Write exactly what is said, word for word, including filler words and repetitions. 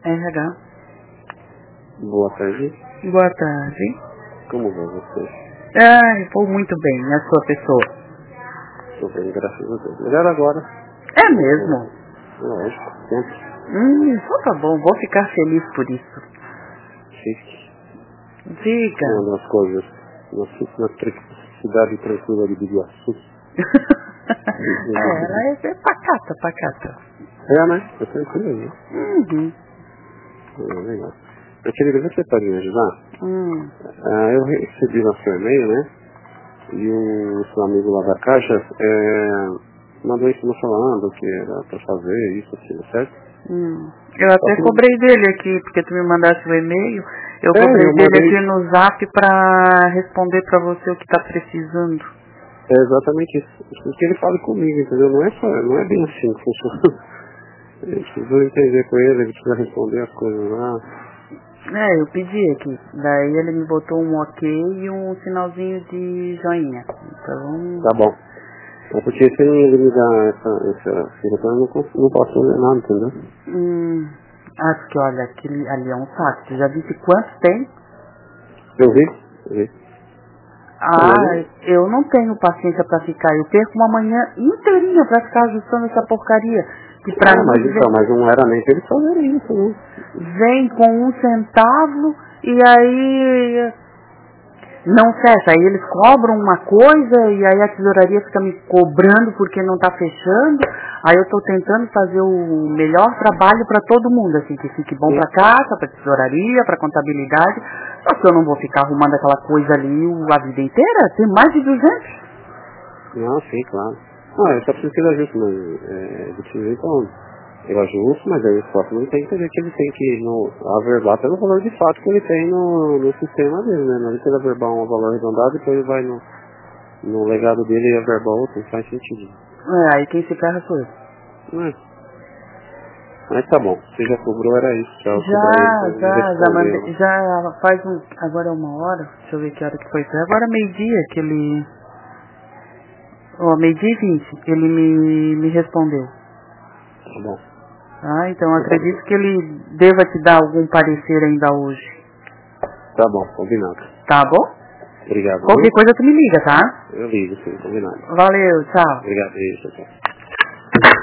R H. Boa tarde. Boa tarde. Como vai você? Ai, vou muito bem, a sua pessoa. Estou bem, graças a Deus. Melhor agora. É mesmo? Lógico, sempre. Hum, então tá bom, vou ficar feliz por isso. Fique. Diga. Uma das coisas. Eu fico na cidade tranquila de Biguaçu. É, ela é, é pacata, pacata. É, né? É tranquilo, né? Uhum. É, legal. Eu queria ver se você pode me ajudar. Hum. Ah, eu recebi no seu e-mail, né? E o seu amigo lá da Caixa é, mandou isso me falando que era pra fazer isso, aquilo, certo? Hum. Eu até que... cobrei dele aqui, porque tu me mandaste o e-mail. Eu é, cobrei eu dele mandei... aqui no zap pra responder pra você o que tá precisando. É exatamente isso. Isso que ele fale comigo, entendeu? Não é, só, não é bem assim que funciona. Eu preciso entender com ele, ele precisa responder as coisas lá. É, eu pedi aqui. Daí ele me botou um ok e um sinalzinho de joinha. Então... Tá bom. É porque se ele me dá essa, essa filha, eu não, consigo, não posso fazer nada, entendeu? Hum... Ah, porque olha, aquele ali é um saco. Tu já disse quantos tem? Eu vi? Eu vi. Ah, eu não tenho paciência pra ficar. Eu perco uma manhã inteirinha pra ficar ajustando essa porcaria. Que pra Ah, mim mas vem, então, mas não era nem pra eles fazerem isso, né? vem com um centavo e aí não fecha. Aí eles cobram uma coisa e aí a tesouraria fica me cobrando porque não tá fechando. Aí eu tô tentando fazer o melhor trabalho pra todo mundo, assim, que fique bom pra casa, pra tesouraria, pra contabilidade. Só que eu não vou ficar arrumando aquela coisa ali a vida inteira. Tem mais de duzentos. Não, sim, claro. Não, eu só preciso que ele ajuste, mas é, de que jeito eu ajusto, mas aí o próximo ele tem que entender que ele tem que no, averbar pelo valor de fato que ele tem no, no sistema dele, né? Não é ele averbar um valor arredondado e depois ele vai no, no legado dele e averbar outro, não faz sentido. É, aí quem se ferra sou eu. Não é? Mas tá bom, você já cobrou, era isso, já cobrar ele pra Já, ele já, já responder. mandei, já faz um, agora é uma hora, deixa eu ver que hora que foi. Agora meio-dia que ele, ó, meio-dia e vinte, ele me, me respondeu. Tá bom. Ah, então acredito que ele deva te dar algum parecer ainda hoje. Tá bom, combinado. Tá bom? Obrigado. Qualquer Viu? coisa tu me liga, tá? Eu ligo, sim, combinado. Valeu, tchau. Obrigado, isso, tchau.